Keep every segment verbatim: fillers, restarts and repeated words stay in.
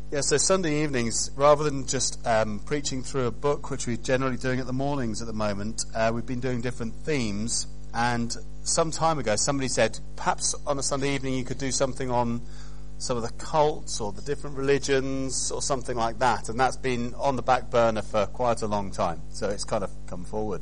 Yeah, so Sunday evenings, rather than just um, preaching through a book, which we're generally doing at the mornings at the moment, uh, we've been doing different themes. And some time ago, somebody said, perhaps on a Sunday evening you could do something on some of the cults or the different religions or something like that. And that's been on the back burner for quite a long time. So it's kind of come forward.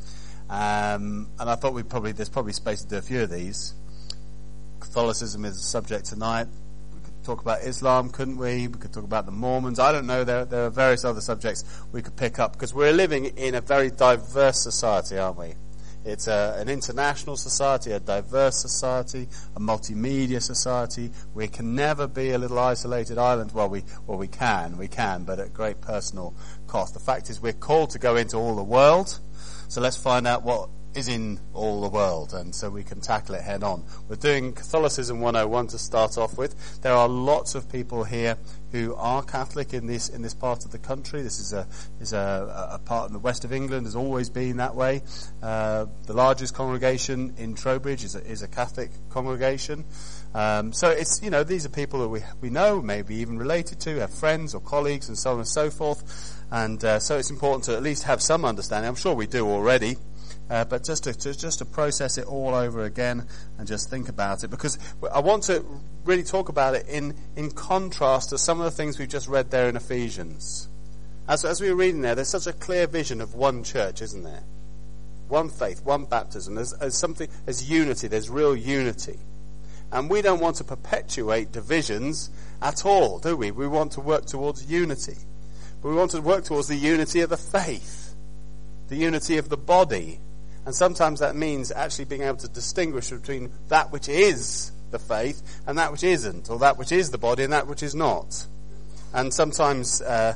Um, and I thought we probably there's probably space to do a few of these. Catholicism is the subject tonight. Talk about Islam, couldn't we? We could talk about the Mormons. I don't know. There, there are various other subjects we could pick up because we're living in a very diverse society, aren't we? It's a, an international society, a diverse society, a multimedia society. We can never be a little isolated island. Well, we well we can, we can, but at great personal cost. The fact is, we're called to go into all the world. So let's find out what is in all the world, and so we can tackle it head on. We're doing Catholicism one oh one to start off with. There are lots of people here who are Catholic in this in this part of the country. This is a is a, a part in the west of England, has always been that way. Uh, the largest congregation in Trowbridge is a, is a Catholic congregation. Um, so it's, you know, these are people that we we know, maybe even related to, have friends or colleagues and so on and so forth. And uh, so it's important to at least have some understanding. I'm sure we do already. Uh, but just to, to just to process it all over again and just think about it, because I want to really talk about it in, in contrast to some of the things we've just read there in Ephesians. As, as we were reading there, there's such a clear vision of one church, isn't there? One faith, one baptism. There's, there's something, there's unity, there's real unity. And we don't want to perpetuate divisions at all, do we? We want to work towards unity. But we want to work towards the unity of the faith, the unity of the body. And sometimes that means actually being able to distinguish between that which is the faith and that which isn't, or that which is the body and that which is not. And sometimes, uh,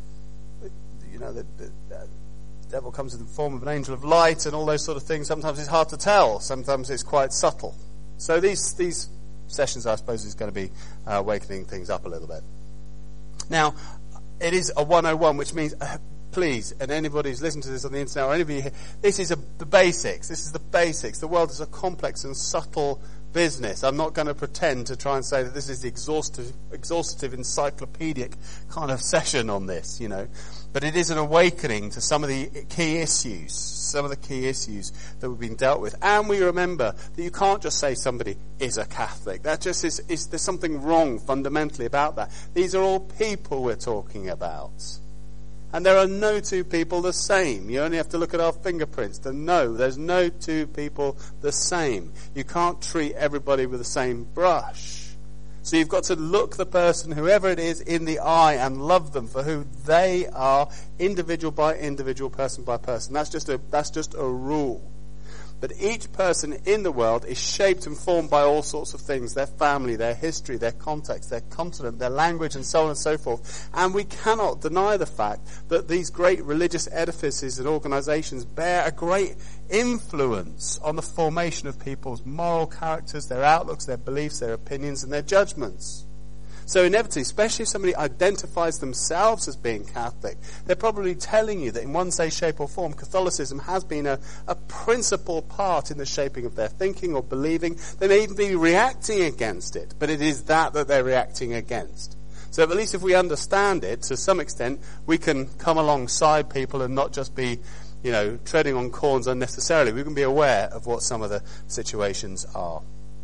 you know, the, the, the devil comes in the form of an angel of light and all those sort of things. Sometimes it's hard to tell. Sometimes it's quite subtle. So these these sessions, I suppose, is going to be uh, awakening things up a little bit. Now, it is a one oh one, which means... Uh, Please, and anybody who's listening to this on the internet or anybody here, this is a, the basics. This is the basics. The world is a complex and subtle business. I'm not going to pretend to try and say that this is the exhaustive, exhaustive, encyclopedic kind of session on this, you know. But it is an awakening to some of the key issues, some of the key issues that we've been dealt with. And we remember that you can't just say somebody is a Catholic. That just is, is there's something wrong fundamentally about that. These are all people we're talking about. And there are no two people the same. You only have to look at our fingerprints to know there's no two people the same. You can't treat everybody with the same brush. So you've got to look the person, whoever it is, in the eye and love them for who they are, individual by individual, person by person. That's just a, that's just a rule. But each person in the world is shaped and formed by all sorts of things, their family, their history, their context, their continent, their language, and so on and so forth. And we cannot deny the fact that these great religious edifices and organizations bear a great influence on the formation of people's moral characters, their outlooks, their beliefs, their opinions, and their judgments. So inevitably, especially if somebody identifies themselves as being Catholic, they're probably telling you that in one way, shape or form, Catholicism has been a, a principal part in the shaping of their thinking or believing. They may even be reacting against it, but it is that that they're reacting against. So at least if we understand it, to some extent, we can come alongside people and not just be, you know, treading on corns unnecessarily. We can be aware of what some of the situations are.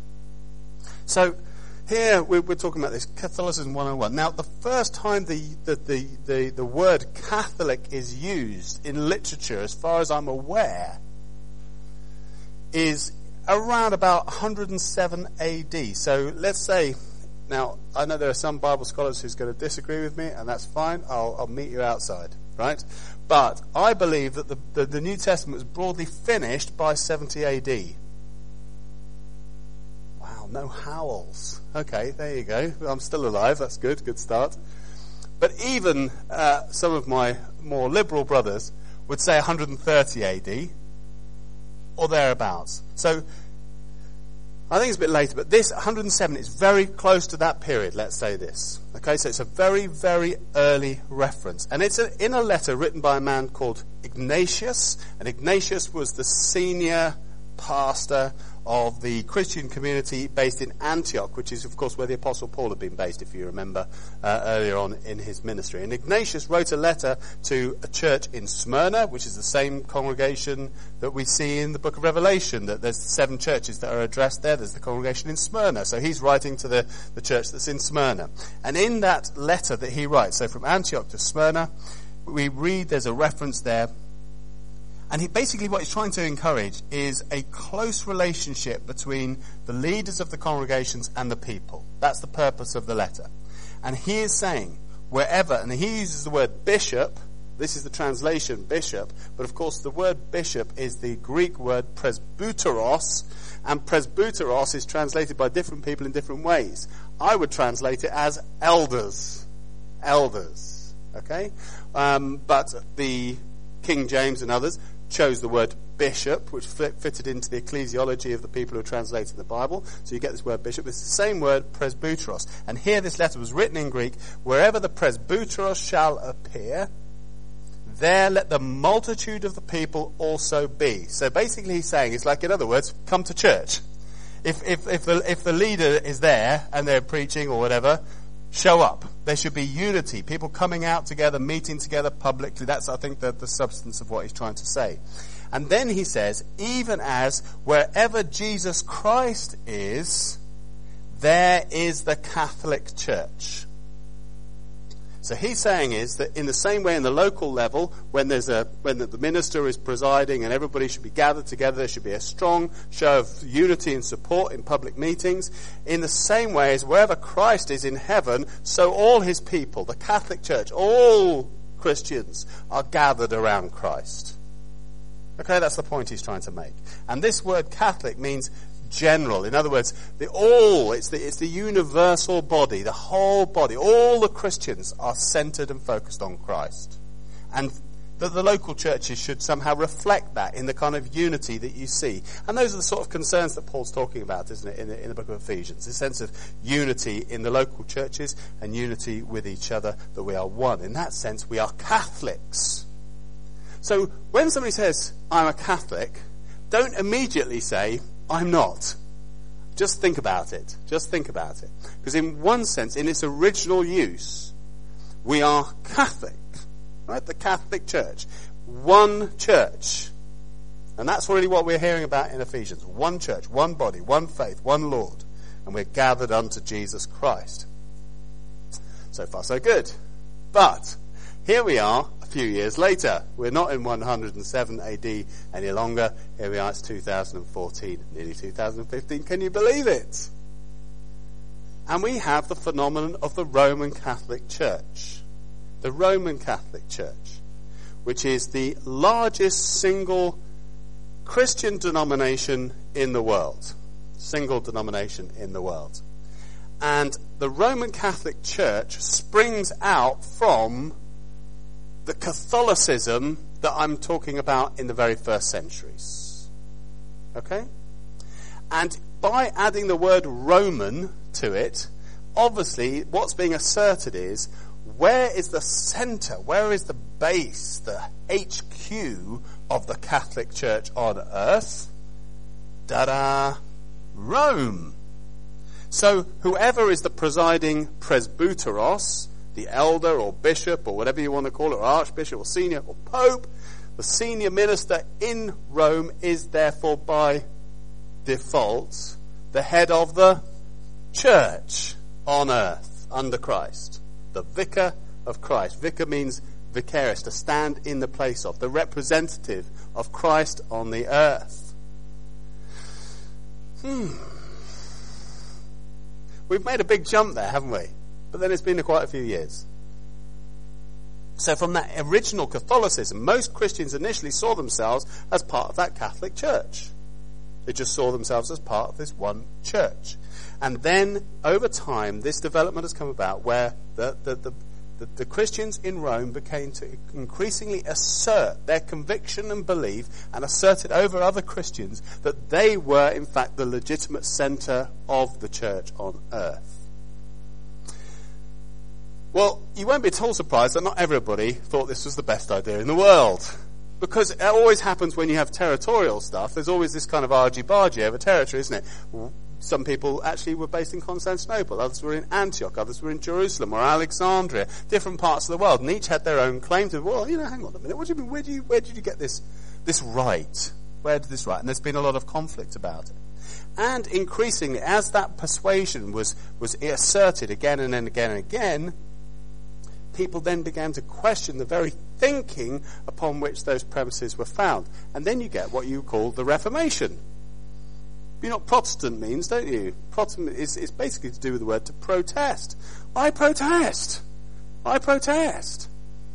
So, here we're, we're talking about this Catholicism one oh one. Now, the first time the, the, the, the, the word Catholic is used in literature, as far as I'm aware, is around about one hundred seven A D. So let's say, now I know there are some Bible scholars who's going to disagree with me, and that's fine. I'll, I'll meet you outside, right? But I believe that the, the, the New Testament was broadly finished by seventy A D. No howls. Okay, there you go. I'm still alive. That's good. Good start. But even uh, some of my more liberal brothers would say one hundred thirty A D or thereabouts. So I think it's a bit later, but this one hundred seven is very close to that period, let's say this. Okay, so it's a very, very early reference. And it's a, in a letter written by a man called Ignatius, and Ignatius was the senior pastor of the Christian community based in Antioch, which is, of course, where the Apostle Paul had been based, if you remember, uh, earlier on in his ministry. And Ignatius wrote a letter to a church in Smyrna, which is the same congregation that we see in the book of Revelation, that there's seven churches that are addressed there. There's the congregation in Smyrna. So he's writing to the, the church that's in Smyrna. And in that letter that he writes, so from Antioch to Smyrna, we read there's a reference there. And he, basically what he's trying to encourage is a close relationship between the leaders of the congregations and the people. That's the purpose of the letter. And he is saying, wherever, and he uses the word bishop, this is the translation, bishop, but of course the word bishop is the Greek word presbyteros, and presbyteros is translated by different people in different ways. I would translate it as elders. Elders. Okay? Um, but the King James and others chose the word bishop, which fitted into the ecclesiology of the people who translated the Bible. So you get this word bishop. It's the same word, presbyteros. And here this letter was written in Greek. Wherever the presbyteros shall appear, there let the multitude of the people also be. So basically he's saying, it's like, in other words, come to church. If, if, if the, if the leader is there and they're preaching or whatever, show up. There should be unity. People coming out together, meeting together publicly. That's, I think, the, the substance of what he's trying to say. And then he says, even as wherever Jesus Christ is, there is the Catholic Church. So he's saying is that in the same way in the local level, when there's a when the minister is presiding and everybody should be gathered together, there should be a strong show of unity and support in public meetings. In the same way as wherever Christ is in heaven, so all his people, the Catholic Church, all Christians are gathered around Christ. Okay, that's the point he's trying to make. And this word Catholic means general. In other words, the all, it's the, it's the universal body, the whole body. All the Christians are centered and focused on Christ. And that the local churches should somehow reflect that in the kind of unity that you see. And those are the sort of concerns that Paul's talking about, isn't it, in the, in the book of Ephesians. This sense of unity in the local churches and unity with each other, that we are one. In that sense, we are Catholics. So when somebody says, I'm a Catholic, don't immediately say, I'm not. Just think about it. Just think about it. Because in one sense, in its original use, we are Catholic. Right? The Catholic Church. One church. And that's really what we're hearing about in Ephesians. One church, one body, one faith, one Lord. And we're gathered unto Jesus Christ. So far, so good. But here we are a few years later. We're not in one hundred seven A D any longer. Here we are, it's two thousand fourteen, nearly two thousand fifteen. Can you believe it? And we have the phenomenon of the Roman Catholic Church. The Roman Catholic Church, which is the largest single Christian denomination in the world. Single denomination in the world. And the Roman Catholic Church springs out from the Catholicism that I'm talking about in the very first centuries. Okay? And by adding the word Roman to it, obviously what's being asserted is, where is the center, where is the base, the H Q of the Catholic Church on earth? Da-da! Rome. So whoever is the presiding presbyteros, the elder or bishop or whatever you want to call it, or archbishop or senior or pope, the senior minister in Rome is therefore by default the head of the church on earth under Christ. The vicar of Christ. Vicar means vicarious, to stand in the place of, the representative of Christ on the earth. Hmm. We've made a big jump there, haven't we? But then it's been quite a few years. So from that original Catholicism, most Christians initially saw themselves as part of that Catholic Church. They just saw themselves as part of this one church. And then, over time, this development has come about where the, the, the, the, the Christians in Rome became to increasingly assert their conviction and belief, and assert it over other Christians, that they were, in fact, the legitimate centre of the church on earth. Well, you won't be at all surprised that not everybody thought this was the best idea in the world. Because it always happens when you have territorial stuff. There's always this kind of argy-bargy over territory, isn't it? Some people actually were based in Constantinople, others were in Antioch, others were in Jerusalem or Alexandria, different parts of the world, and each had their own claim to, well, you know, hang on a minute, what do you mean, where, do you, where did you get this, this right? Where did this right? And there's been a lot of conflict about it. And increasingly, as that persuasion was, was asserted again and then again and again, people then began to question the very thinking upon which those premises were found. And then you get what you call the Reformation. You know what Protestant means, don't you? Protestant is, is basically to do with the word to protest. I protest. I protest.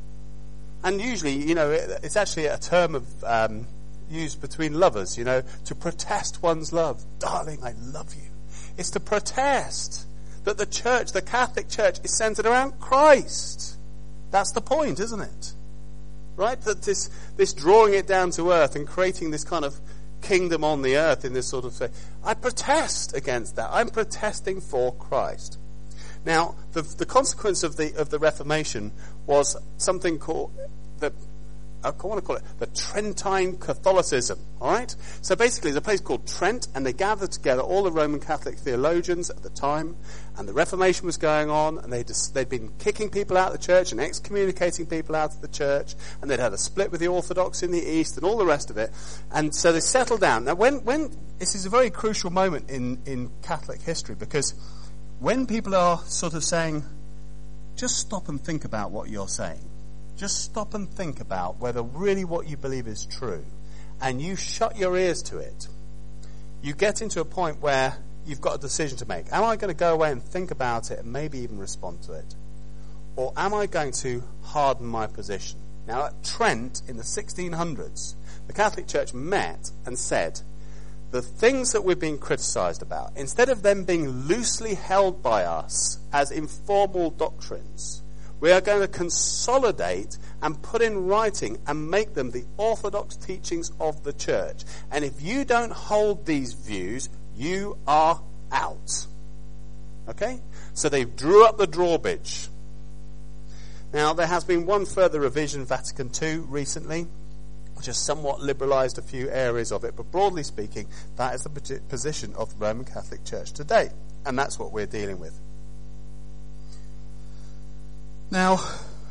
And usually, you know, it, it's actually a term of um, used between lovers, you know, to protest one's love. Darling, I love you. It's to protest that the church, the Catholic Church, is centered around Christ. That's the point, isn't it? Right? That this, this drawing it down to earth and creating this kind of kingdom on the earth in this sort of way. I protest against that. I'm protesting for Christ. Now, the, the consequence of the of the Reformation was something called the I want to call it the Trentine Catholicism. All right. So basically, there's a place called Trent, and they gathered together all the Roman Catholic theologians at the time, and the Reformation was going on, and they'd they'd been kicking people out of the church and excommunicating people out of the church, and they'd had a split with the Orthodox in the East and all the rest of it, and so they settled down. Now, when when this is a very crucial moment in in Catholic history, because when people are sort of saying, just stop and think about what you're saying. Just stop and think about whether really what you believe is true, and you shut your ears to it. You get into a point where you've got a decision to make. Am I going to go away and think about it and maybe even respond to it? Or am I going to harden my position? Now, at Trent in the sixteen hundreds, the Catholic Church met and said, the things that we're being criticised about, instead of them being loosely held by us as informal doctrines, we are going to consolidate and put in writing and make them the orthodox teachings of the church. And if you don't hold these views, you are out. Okay? So they drew up the drawbridge. Now, there has been one further revision, Vatican Two, recently, which has somewhat liberalised a few areas of it. But broadly speaking, that is the position of the Roman Catholic Church today. And that's what we're dealing with. Now,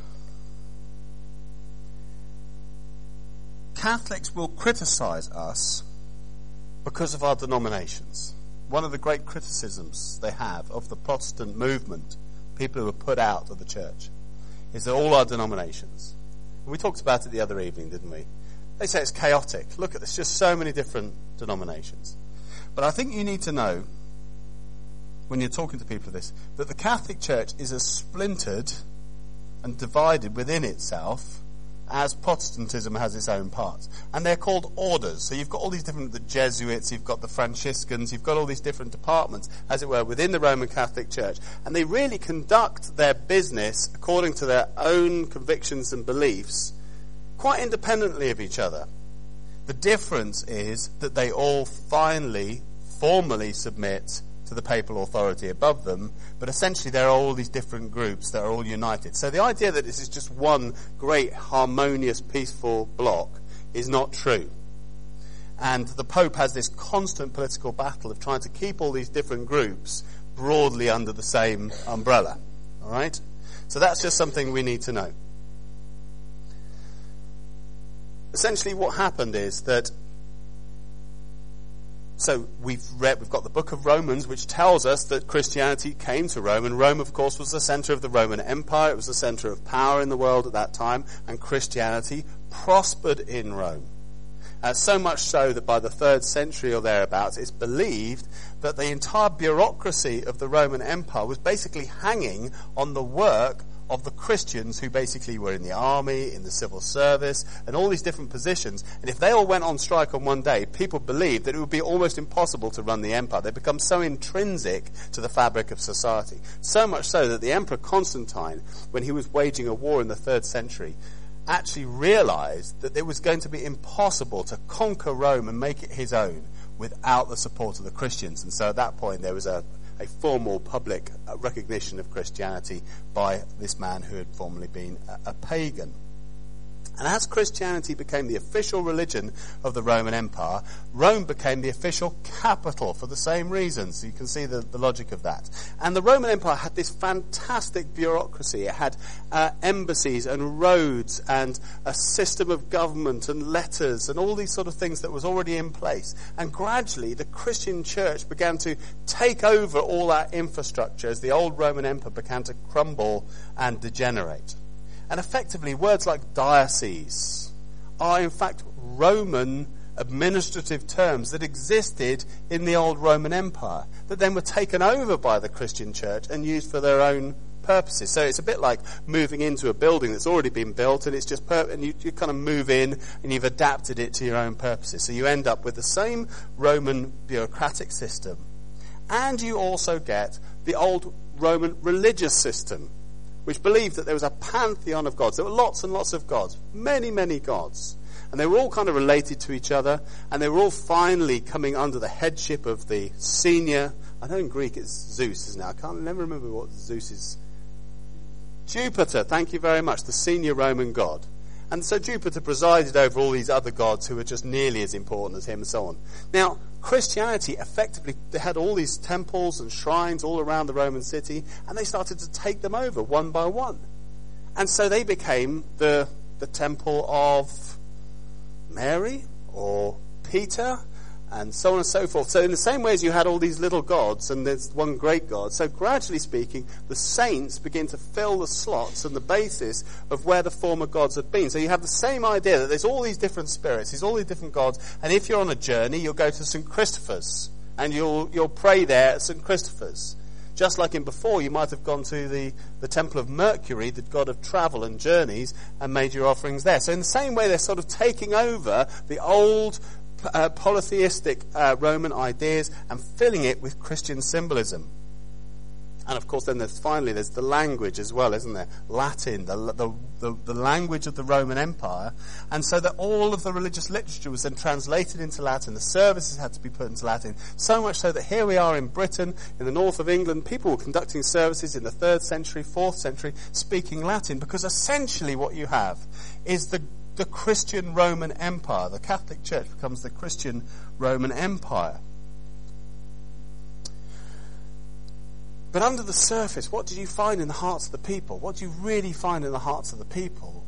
Catholics will criticise us because of our denominations. One of the great criticisms they have of the Protestant movement, people who were put out of the church, is that all our denominations. And we talked about it the other evening, didn't we? They say it's chaotic. Look at this, just so many different denominations. But I think you need to know, when you're talking to people of this, that the Catholic Church is as splintered and divided within itself as Protestantism has its own parts. And they're called orders. So you've got all these different, the Jesuits, you've got the Franciscans, you've got all these different departments, as it were, within the Roman Catholic Church. And they really conduct their business according to their own convictions and beliefs, quite independently of each other. The difference is that they all finally, formally submit to the papal authority above them, but essentially there are all these different groups that are all united. So the idea that this is just one great, harmonious, peaceful bloc is not true. And the Pope has this constant political battle of trying to keep all these different groups broadly under the same umbrella. All right? So that's just something we need to know. Essentially what happened is that So we've read, we've got the book of Romans, which tells us that Christianity came to Rome, and Rome, of course, was the center of the Roman Empire. It was the center of power in the world at that time, and Christianity prospered in Rome. Uh, so much so that by the third century or thereabouts, it's believed that the entire bureaucracy of the Roman Empire was basically hanging on the work of the Christians who basically were in the army, in the civil service, and all these different positions. And if they all went on strike on one day, people believed that it would be almost impossible to run the empire. They become so intrinsic to the fabric of society. So much so that the Emperor Constantine, when he was waging a war in the third century, actually realized that it was going to be impossible to conquer Rome and make it his own without the support of the Christians. And so at that point there was a a formal public recognition of Christianity by this man who had formerly been a, a pagan. And as Christianity became the official religion of the Roman Empire, Rome became the official capital for the same reasons. You can see the, the logic of that. And the Roman Empire had this fantastic bureaucracy. It had uh, embassies and roads and a system of government and letters and all these sort of things that was already in place. And gradually the Christian church began to take over all that infrastructure as the old Roman Empire began to crumble and degenerate. And effectively, words like diocese are in fact Roman administrative terms that existed in the old Roman Empire that then were taken over by the Christian church and used for their own purposes. So it's a bit like moving into a building that's already been built, and it's just per- and you, you kind of move in and you've adapted it to your own purposes. So you end up with the same Roman bureaucratic system, and you also get the old Roman religious system, which believed that there was a pantheon of gods. There were lots and lots of gods, many, many gods. And they were all kind of related to each other, and they were all finally coming under the headship of the senior, I know in Greek it's Zeus, isn't it? I can't never remember what Zeus is. Jupiter, thank you very much, the senior Roman god. And so Jupiter presided over all these other gods who were just nearly as important as him and so on. Now, Christianity effectively, they had all these temples and shrines all around the Roman city, and they started to take them over one by one. And so they became the, the temple of Mary or Peter and so on and so forth. So in the same way as you had all these little gods and there's one great god, so gradually speaking, the saints begin to fill the slots and the basis of where the former gods had been. So you have the same idea that there's all these different spirits, there's all these different gods, and if you're on a journey, you'll go to Saint Christopher's and you'll you'll pray there at Saint Christopher's. Just like in before, you might have gone to the, the temple of Mercury, the god of travel and journeys, and made your offerings there. So in the same way, they're sort of taking over the old Uh, polytheistic uh, Roman ideas and filling it with Christian symbolism. And of course then there's finally there's the language as well, isn't there? Latin, the, the, the, the language of the Roman Empire. And so that all of the religious literature was then translated into Latin. The services had to be put into Latin. So much so that here we are in Britain, in the north of England, people were conducting services in the third century, fourth century, speaking Latin, because essentially what you have is the the Christian Roman Empire. The Catholic Church becomes the Christian Roman Empire. But under the surface, what did you find in the hearts of the people? What do you really find in the hearts of the people?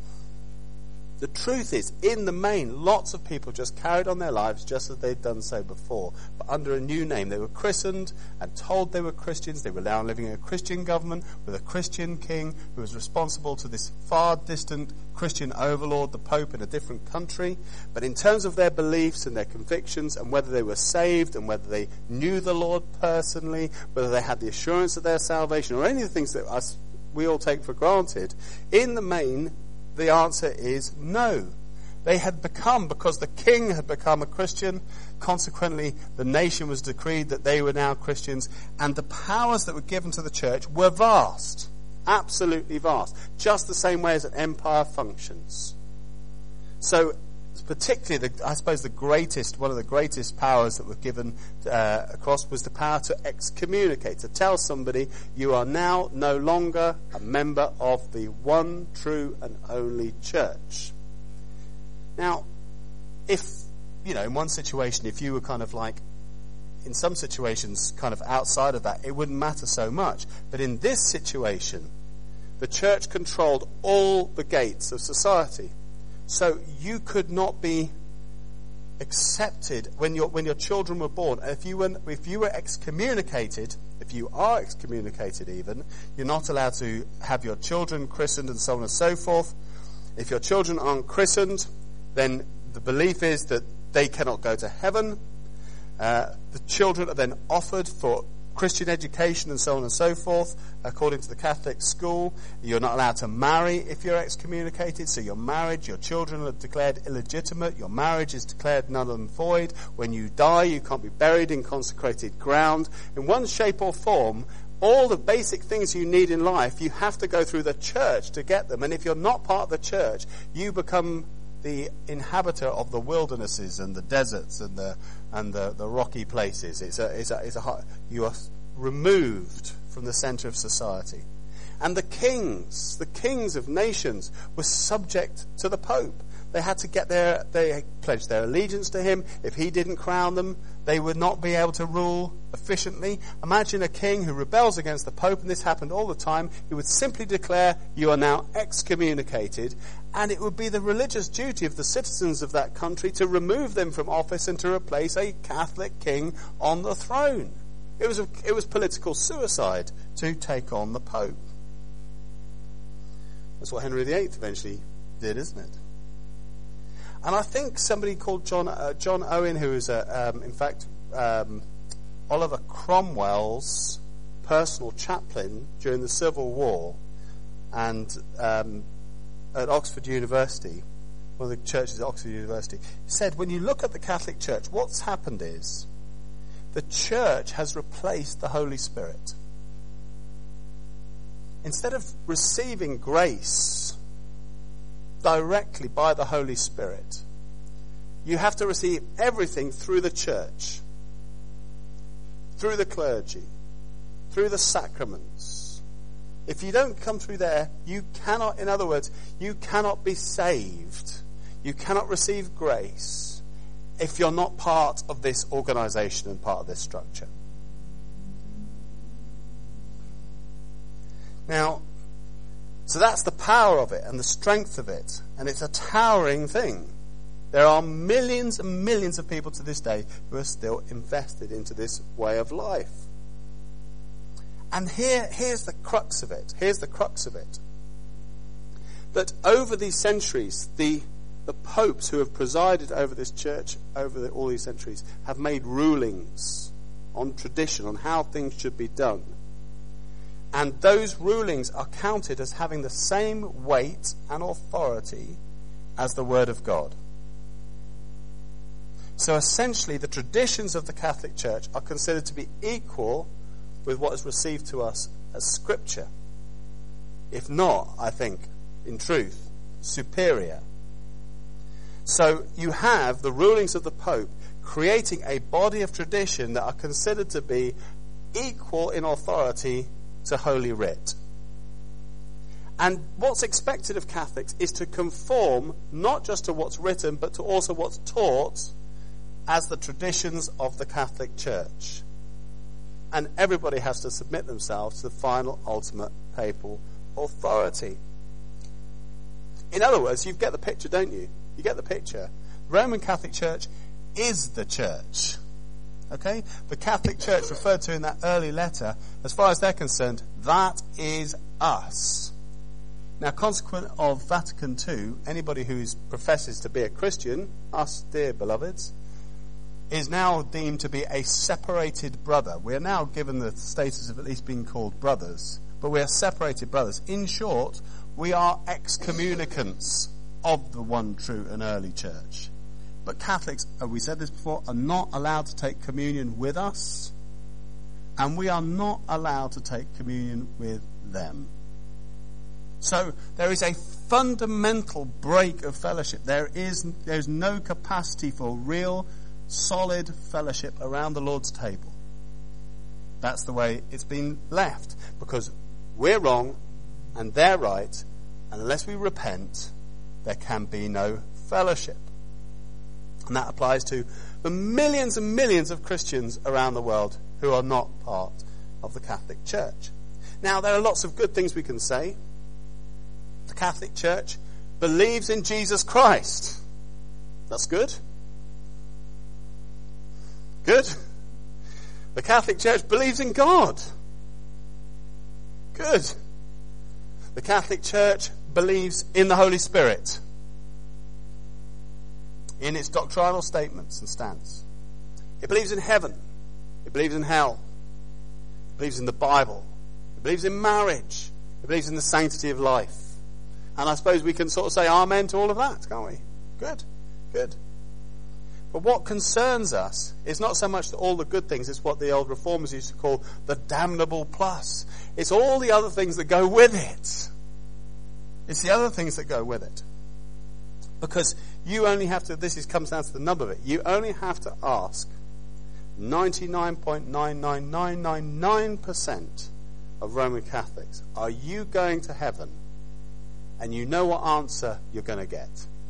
The truth is, in the main, lots of people just carried on their lives just as they'd done so before, but under a new name. They were christened and told they were Christians. They were now living in a Christian government with a Christian king who was responsible to this far distant Christian overlord, the Pope, in a different country. But in terms of their beliefs and their convictions and whether they were saved and whether they knew the Lord personally, whether they had the assurance of their salvation or any of the things that us, we all take for granted, in the main, the answer is no. They had become, because the king had become a Christian, consequently the nation was decreed that they were now Christians, and the powers that were given to the church were vast, absolutely vast, just the same way as an empire functions. So particularly, the, I suppose the greatest, one of the greatest powers that were given uh, across was the power to excommunicate, to tell somebody you are now no longer a member of the one true and only church. Now, if, you know, in one situation, if you were kind of like, in some situations, kind of outside of that, it wouldn't matter so much. But in this situation, the church controlled all the gates of society. So you could not be accepted when your when your children were born. If you were if you were excommunicated, if you are excommunicated even, you're not allowed to have your children christened and so on and so forth. If your children aren't christened, then the belief is that they cannot go to heaven. Uh, the children are then offered for Christian education and so on and so forth, according to the Catholic school. You're not allowed to marry if you're excommunicated, so your marriage, your children are declared illegitimate, your marriage is declared null and void. When you die, you can't be buried in consecrated ground. In one shape or form, all the basic things you need in life, you have to go through the church to get them. And if you're not part of the church, you become the inhabitor of the wildernesses and the deserts and the and the, the rocky places. It's a, it's a, it's a, you are removed from the centre of society. And the kings, the kings of nations, were subject to the Pope. They had to get their, they pledged their allegiance to him. If he didn't crown them, they would not be able to rule efficiently. Imagine a king who rebels against the Pope, and this happened all the time. He would simply declare, you are now excommunicated, and it would be the religious duty of the citizens of that country to remove them from office and to replace a Catholic king on the throne. It was, a, it was political suicide to take on the Pope. That's what Henry the Eighth eventually did, isn't it? And I think somebody called John uh, John Owen, who was, a, um, in fact, um, Oliver Cromwell's personal chaplain during the Civil War, and um, at Oxford University, one of the churches at Oxford University, said, when you look at the Catholic Church, what's happened is the Church has replaced the Holy Spirit. Instead of receiving grace directly by the Holy Spirit, you have to receive everything through the church, through the clergy, through the sacraments. If you don't come through there, you cannot, in other words, you cannot be saved. You cannot receive grace if you're not part of this organization and part of this structure. Now, so that's the power of it and the strength of it. And it's a towering thing. There are millions and millions of people to this day who are still invested into this way of life. And here, here's the crux of it. Here's the crux of it. That over these centuries, the, the popes who have presided over this church, over the, all these centuries, have made rulings on tradition, on how things should be done. And those rulings are counted as having the same weight and authority as the Word of God. So essentially, the traditions of the Catholic Church are considered to be equal with what is received to us as Scripture. If not, I think, in truth, superior. So you have the rulings of the Pope creating a body of tradition that are considered to be equal in authority to Holy Writ. And what's expected of Catholics is to conform not just to what's written, but to also what's taught as the traditions of the Catholic Church. And everybody has to submit themselves to the final, ultimate papal authority. In other words, you get the picture, don't you? You get the picture. The Roman Catholic Church is the church. Okay? The Catholic Church referred to in that early letter, as far as they're concerned, that is us. Now, consequent of Vatican Two, anybody who professes to be a Christian, us dear beloveds, is now deemed to be a separated brother. We are now given the status of at least being called brothers, but we are separated brothers. In short, we are excommunicants of the one true and early church. But Catholics, we said this before, are not allowed to take communion with us, and we are not allowed to take communion with them. So there is a fundamental break of fellowship. There is there's no capacity for real, solid fellowship around the Lord's table. That's the way it's been left, because we're wrong and they're right, and unless we repent, there can be no fellowship. And that applies to the millions and millions of Christians around the world who are not part of the Catholic Church. Now, there are lots of good things we can say. The Catholic Church believes in Jesus Christ. That's good. Good. The Catholic Church believes in God. Good. The Catholic Church believes in the Holy Spirit in its doctrinal statements and stance. It believes in heaven. It believes in hell. It believes in the Bible. It believes in marriage. It believes in the sanctity of life. And I suppose we can sort of say amen to all of that, can't we? Good. Good. But what concerns us is not so much all the good things, it's what the old reformers used to call the damnable plus. It's all the other things that go with it. It's the other things that go with it. Because you only have to, this is, comes down to the number of it, you only have to ask ninety-nine point nine nine nine nine nine percent of Roman Catholics, are you going to heaven? And you know what answer you're going to get.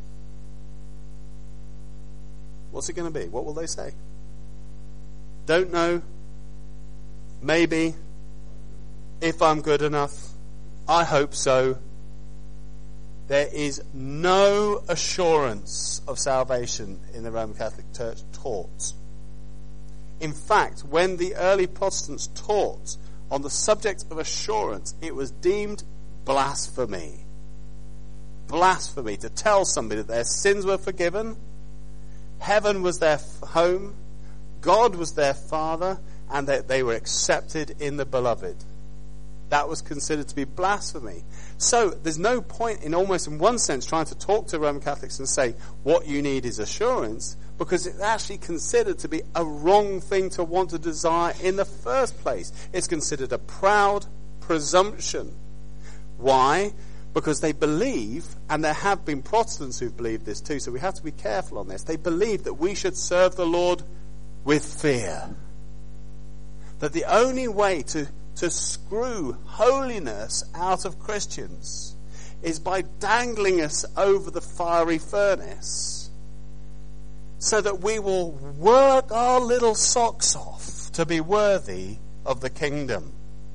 What's it going to be? What will they say? Don't know. Maybe. If I'm good enough. I hope so. There is no assurance of salvation in the Roman Catholic Church taught. In fact, when the early Protestants taught on the subject of assurance, it was deemed blasphemy. Blasphemy to tell somebody that their sins were forgiven, heaven was their home, God was their Father, and that they were accepted in the Beloved. That was considered to be blasphemy. So there's no point in almost in one sense trying to talk to Roman Catholics and say what you need is assurance, because it's actually considered to be a wrong thing to want to desire in the first place. It's considered a proud presumption. Why? Because they believe, and there have been Protestants who've believed this too, so we have to be careful on this. They believe that we should serve the Lord with fear. That the only way to to screw holiness out of Christians is by dangling us over the fiery furnace, so that we will work our little socks off to be worthy of the kingdom.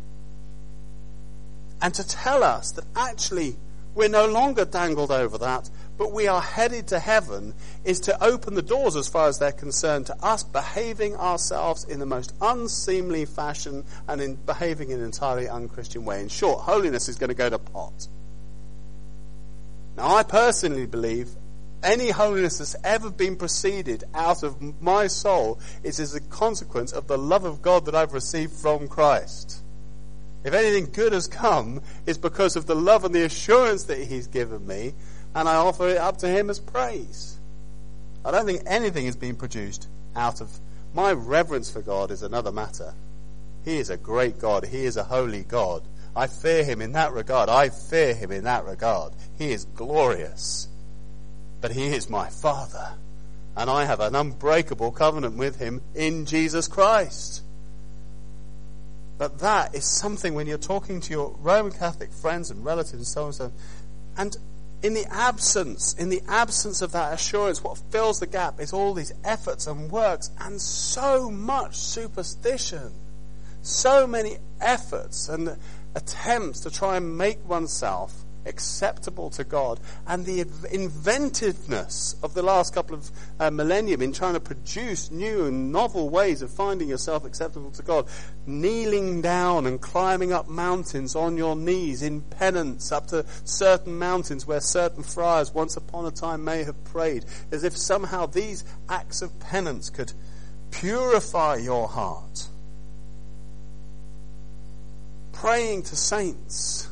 And to tell us that actually we're no longer dangled over that, but we are headed to heaven, is to open the doors, as far as they're concerned, to us behaving ourselves in the most unseemly fashion and in behaving in an entirely unchristian way. In short, holiness is going to go to pot. Now, I personally believe any holiness that's ever been proceeded out of my soul is as a consequence of the love of God that I've received from Christ. If anything good has come, it's because of the love and the assurance that he's given me, and I offer it up to him as praise. I don't think anything is being produced out of... My reverence for God is another matter. He is a great God. He is a holy God. I fear him in that regard. I fear him in that regard. He is glorious. But he is my Father. And I have an unbreakable covenant with him in Jesus Christ. But that is something when you're talking to your Roman Catholic friends and relatives and so on and so on. And in the absence, in the absence of that assurance, what fills the gap is all these efforts and works and so much superstition. So many efforts and attempts to try and make oneself acceptable to God, and the inventiveness of the last couple of uh, millennium in trying to produce new and novel ways of finding yourself acceptable to God, kneeling down and climbing up mountains on your knees in penance up to certain mountains where certain friars once upon a time may have prayed, as if somehow these acts of penance could purify your heart. Praying to saints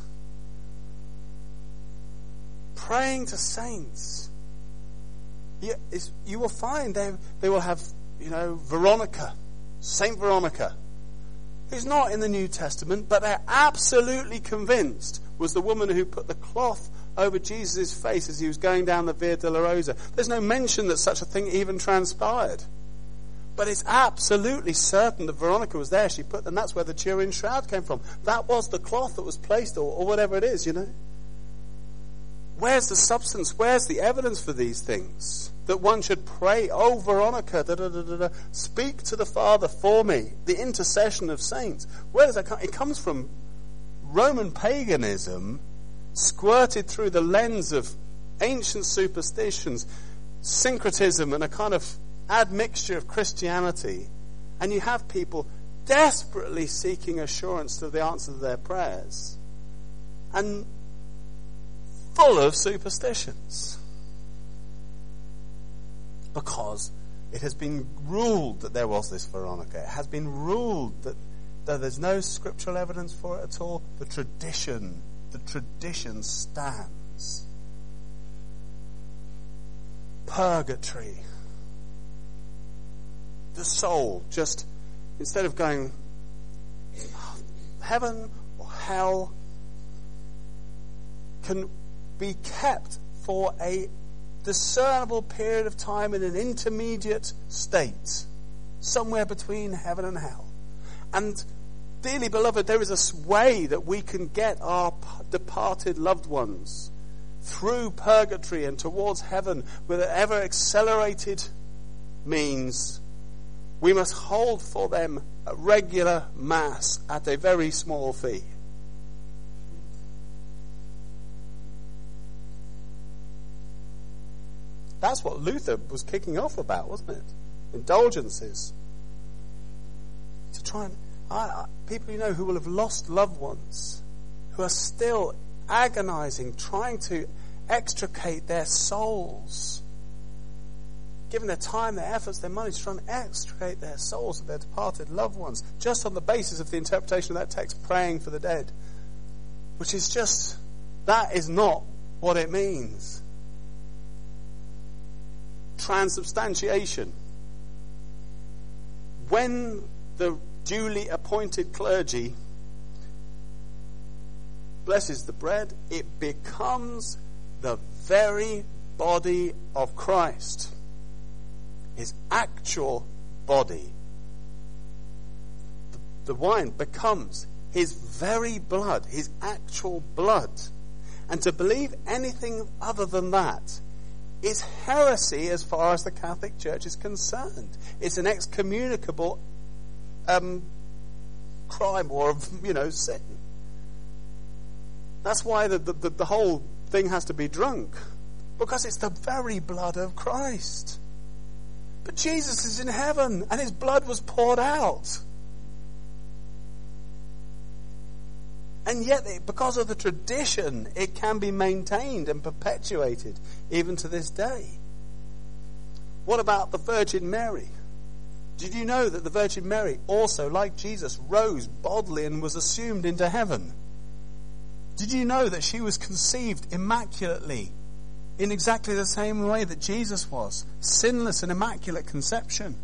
Praying to saints. You, you will find they, they will have, you know, Veronica, Saint Veronica, who's not in the New Testament, but they're absolutely convinced was the woman who put the cloth over Jesus' face as he was going down the Via Dolorosa. There's no mention that such a thing even transpired. But it's absolutely certain that Veronica was there. She put, and that's where the Turin shroud came from. That was the cloth that was placed, or, or whatever it is, you know. Where's the substance? Where's the evidence for these things? That one should pray, oh, Veronica, da, da, da, da, da, speak to the Father for me. The intercession of saints. Where does that come? It comes from Roman paganism squirted through the lens of ancient superstitions, syncretism, and a kind of admixture of Christianity. And you have people desperately seeking assurance to the answer to their prayers. And full of superstitions. Because it has been ruled that there was this Veronica. It has been ruled that though there's no scriptural evidence for it at all, the tradition, the tradition stands. Purgatory. The soul just, instead of going heaven or hell, can be kept for a discernible period of time in an intermediate state, somewhere between heaven and hell. And dearly beloved, there is a way that we can get our departed loved ones through purgatory and towards heaven with an ever accelerated means. We must hold for them a regular mass at a very small fee. That's what Luther was kicking off about, wasn't it? Indulgences. To try and I, I, people you know who will have lost loved ones, who are still agonizing, trying to extricate their souls, giving their time, their efforts, their money to try and extricate their souls of their departed loved ones, just on the basis of the interpretation of that text, praying for the dead, which is just, that is not what it means. Transubstantiation. When the duly appointed clergy blesses the bread, it becomes the very body of Christ. His actual body. The, the wine becomes his very blood, his actual blood. And to believe anything other than that is heresy as far as the Catholic Church is concerned. It's an excommunicable um, crime or, you know, sin. That's why the, the, the whole thing has to be drunk. Because it's the very blood of Christ. But Jesus is in heaven and his blood was poured out. And yet, because of the tradition, it can be maintained and perpetuated even to this day. What about the Virgin Mary? Did you know that the Virgin Mary also, like Jesus, rose bodily and was assumed into heaven? Did you know that she was conceived immaculately in exactly the same way that Jesus was? Sinless and immaculate conception.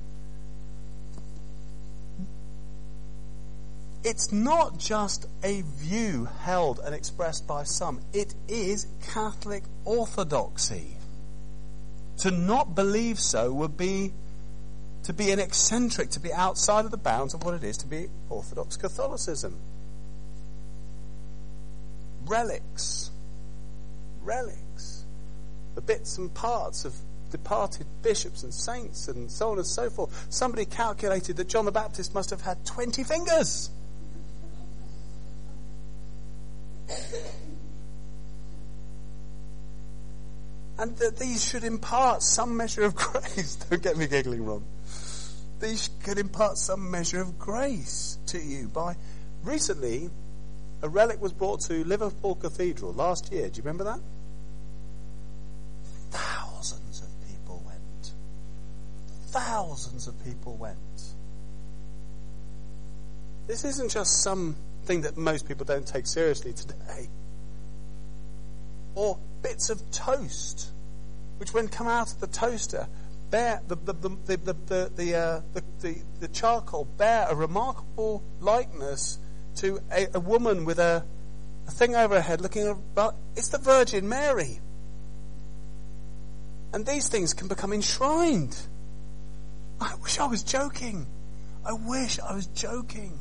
It's not just a view held and expressed by some. It is Catholic orthodoxy. To not believe so would be to be an eccentric, to be outside of the bounds of what it is to be Orthodox Catholicism. Relics. Relics. The bits and parts of departed bishops and saints and so on and so forth. Somebody calculated that John the Baptist must have had twenty fingers. And that these should impart some measure of grace. Don't get me giggling, Ron. These could impart some measure of grace to you. By recently, a relic was brought to Liverpool Cathedral last year. Do you remember that? Thousands of people went. Thousands of people went. This isn't just something that most people don't take seriously today. Or bits of toast, which when come out of the toaster, bear the the the the the the, the, uh, the, the, the charcoal bear a remarkable likeness to a, a woman with a, a thing over her head looking about. It's the Virgin Mary. And these things can become enshrined. I wish I was joking. I wish I was joking.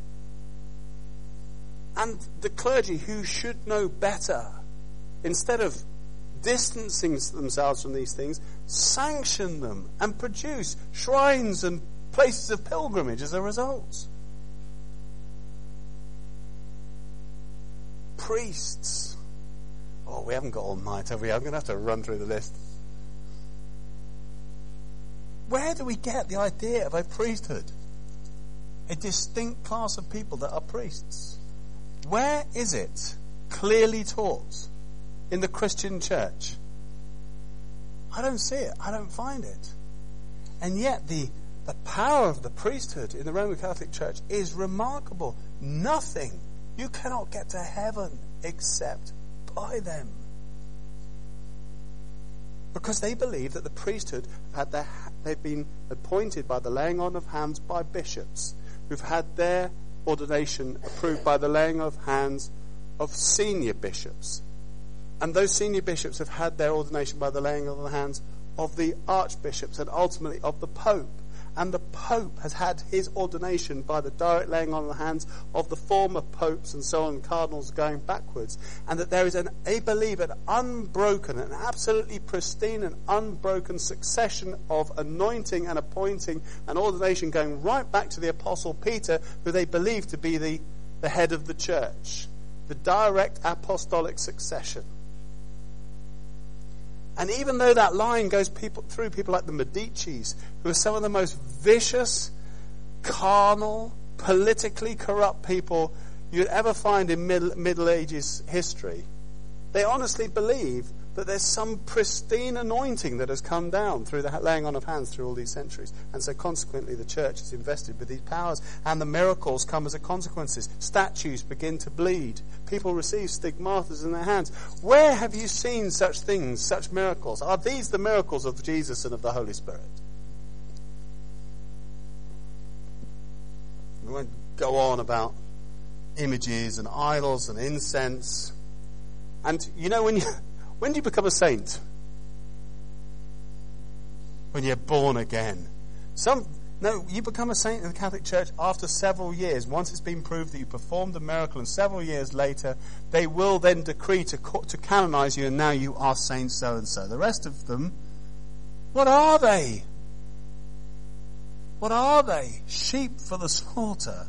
And the clergy who should know better, instead of distancing themselves from these things, sanction them and produce shrines and places of pilgrimage as a result. Priests. Oh, we haven't got all night, have we? I'm going to have to run through the list. Where do we get the idea of a priesthood? A distinct class of people that are priests. Where is it clearly taught in the Christian church? I don't see it. I don't find it. And yet the, the power of the priesthood in the Roman Catholic Church is remarkable. Nothing. You cannot get to heaven except by them. Because they believe that the priesthood had their, they've been appointed by the laying on of hands by bishops who've had their ordination approved by the laying of hands of senior bishops. And those senior bishops have had their ordination by the laying on the hands of the archbishops and ultimately of the Pope. And the Pope has had his ordination by the direct laying on of the hands of the former popes and so on, cardinals going backwards. And that there is, an, I believe, an unbroken, an absolutely pristine and unbroken succession of anointing and appointing and ordination going right back to the Apostle Peter, who they believe to be the, the head of the church. The direct apostolic succession. And even though that line goes people, through people like the Medicis, who are some of the most vicious, carnal, politically corrupt people you'd ever find in Middle, Middle Ages history, they honestly believe that there's some pristine anointing that has come down through the laying on of hands through all these centuries. And so consequently the church is invested with these powers, and the miracles come as a consequences. Statues begin to bleed. People receive stigmata in their hands. Where have you seen such things, such miracles? Are these the miracles of Jesus and of the Holy Spirit? We won't go on about images and idols and incense. And you know, when you when do you become a saint? When you're born again. Some No, you become a saint in the Catholic Church after several years. Once it's been proved that you performed a miracle, and several years later, they will then decree to to canonize you, and now you are Saint so-and-so. The rest of them, what are they? What are they? Sheep for the slaughter.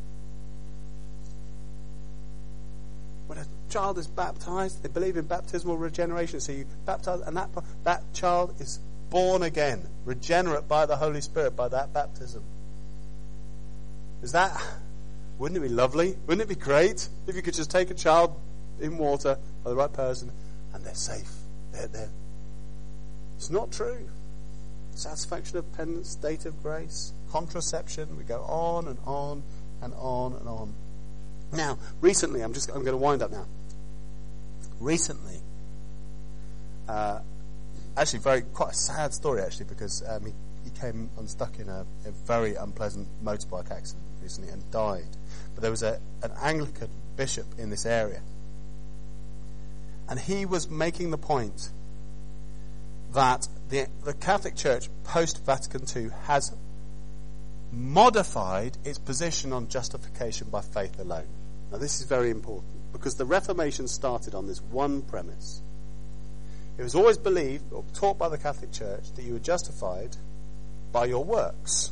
When a child is baptized, they believe in baptismal regeneration. So you baptize, and that that child is born again, regenerate by the Holy Spirit, by that baptism. Is that, wouldn't it be lovely? Wouldn't it be great if you could just take a child in water by the right person and they're safe? They're there. It's not true. Satisfaction of penance, state of grace, contraception, we go on and on and on and on. Now, recently, I'm just, I'm going to wind up now. Recently, uh, Actually, very quite a sad story, actually, because um, he, he came unstuck in a, a very unpleasant motorbike accident recently and died. But there was a, an Anglican bishop in this area. And he was making the point that the, the Catholic Church, post-Vatican Two, has modified its position on justification by faith alone. Now, this is very important, because the Reformation started on this one premise. It was always believed, or taught by the Catholic Church, that you were justified by your works.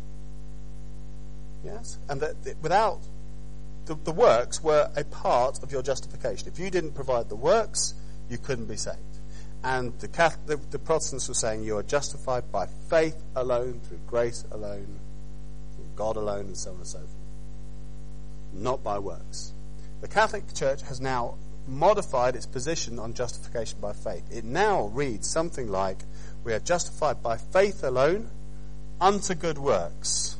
Yes? And that without, the, the works were a part of your justification. If you didn't provide the works, you couldn't be saved. And the, Catholic, the, the Protestants were saying you are justified by faith alone, through grace alone, through God alone, and so on and so forth. Not by works. The Catholic Church has now modified its position on justification by faith. It now reads something like, we are justified by faith alone unto good works.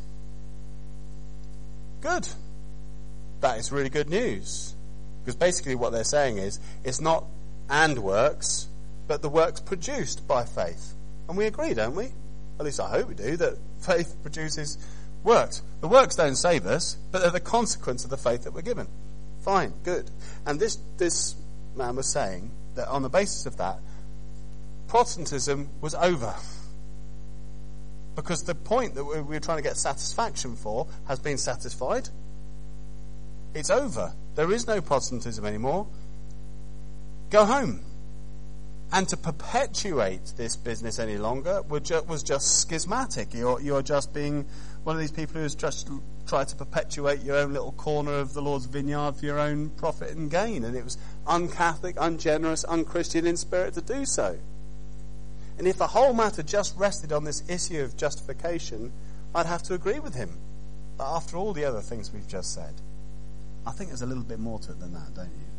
Good. That is really good news. Because basically what they're saying is, it's not and works, but the works produced by faith. And we agree, don't we? At least I hope we do, that faith produces works. The works don't save us, but they're the consequence of the faith that we're given. Fine, good. And this this man was saying that on the basis of that, Protestantism was over. Because the point that we were trying to get satisfaction for has been satisfied. It's over. There is no Protestantism anymore. Go home. And to perpetuate this business any longer was just schismatic. You're, you're just being one of these people who's just tried to perpetuate your own little corner of the Lord's vineyard for your own profit and gain. And it was un-Catholic, ungenerous, un-Christian in spirit to do so. And if the whole matter just rested on this issue of justification, I'd have to agree with him. But after all the other things we've just said, I think there's a little bit more to it than that, don't you?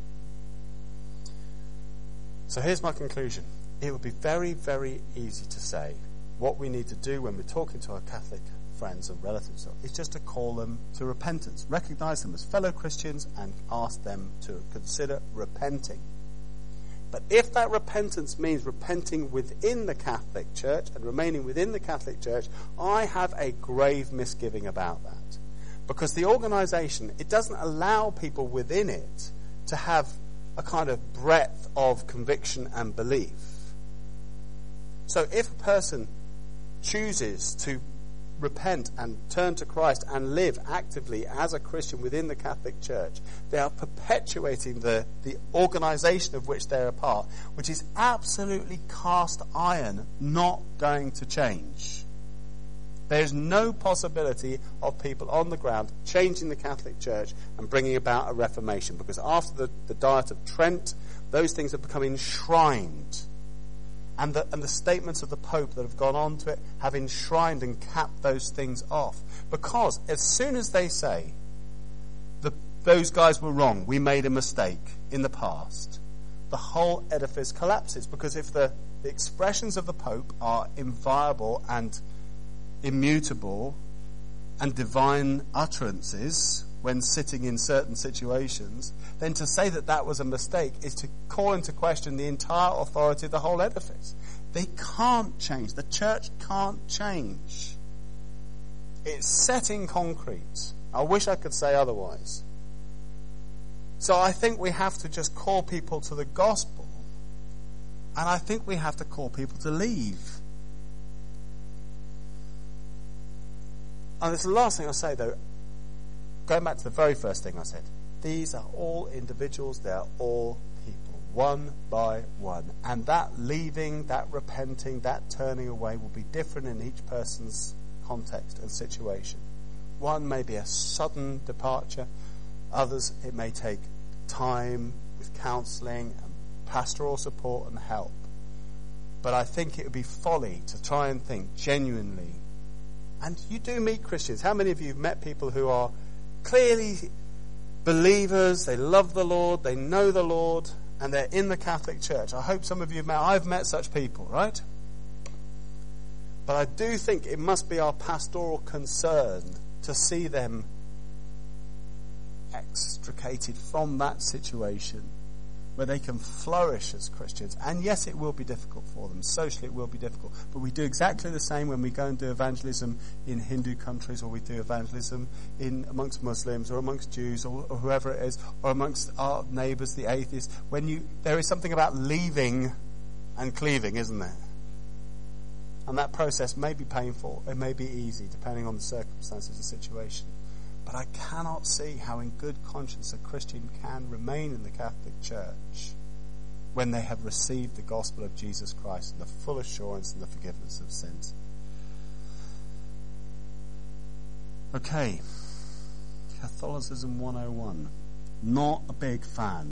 So here's my conclusion. It would be very, very easy to say what we need to do when we're talking to our Catholic friends and relatives is just to call them to repentance. Recognise them as fellow Christians and ask them to consider repenting. But if that repentance means repenting within the Catholic Church and remaining within the Catholic Church, I have a grave misgiving about that. Because the organisation, it doesn't allow people within it to have a kind of breadth of conviction and belief. So if a person chooses to repent and turn to Christ and live actively as a Christian within the Catholic Church, they are perpetuating the, the organisation of which they're a part, which is absolutely cast iron, not going to change. There's no possibility of people on the ground changing the Catholic Church and bringing about a reformation, because after the, the Diet of Trent, those things have become enshrined. And the, and the statements of the Pope that have gone on to it have enshrined and capped those things off. Because as soon as they say, the, those guys were wrong, we made a mistake in the past, the whole edifice collapses. Because if the, the expressions of the Pope are inviolable and immutable and divine utterances when sitting in certain situations, then to say that that was a mistake is to call into question the entire authority of the whole edifice. They can't change. The church can't change. It's set in concrete. I wish I could say otherwise. So I think we have to just call people to the gospel, and I think we have to call people to leave. And this is the last thing I'll say, though. Going back to the very first thing I said, these are all individuals, they are all people, one by one. And that leaving, that repenting, that turning away will be different in each person's context and situation. One may be a sudden departure, others it may take time with counselling and pastoral support and help. But I think it would be folly to try and think genuinely. And you do meet Christians. How many of you have met people who are clearly believers, they love the Lord, they know the Lord, and they're in the Catholic Church? I hope some of you have met, I've met such people, right? But I do think it must be our pastoral concern to see them extricated from that situation where they can flourish as Christians. And yes, it will be difficult for them. Socially, it will be difficult. But we do exactly the same when we go and do evangelism in Hindu countries, or we do evangelism in amongst Muslims, or amongst Jews, or, or whoever it is, or amongst our neighbours, the atheists. When you, there is something about leaving and cleaving, isn't there? And that process may be painful. It may be easy, depending on the circumstances of the situation. But I cannot see how in good conscience a Christian can remain in the Catholic Church when they have received the gospel of Jesus Christ and the full assurance and the forgiveness of sins. Okay, Catholicism one oh one. Not a big fan.